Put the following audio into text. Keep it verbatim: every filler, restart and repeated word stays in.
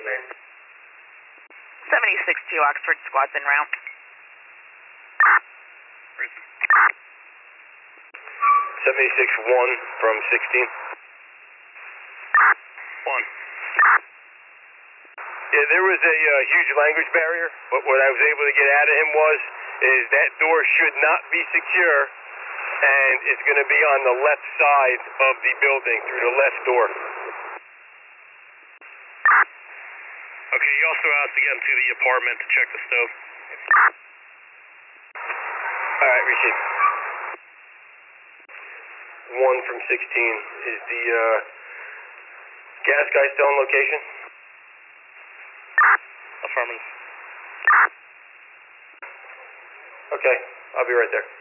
seventy-six two Oxford, squad's en route. seventy-six one from sixteen. one. Yeah, there was a uh, huge language barrier, but what I was able to get out of him was, is that door should not be secure, and it's going to be on the left side of the building, through the left door. Okay, you also asked to get into the apartment to check the stove. Alright, receive. one from sixteen. Is the uh, gas guy still on location? Affirmative. Okay, I'll be right there.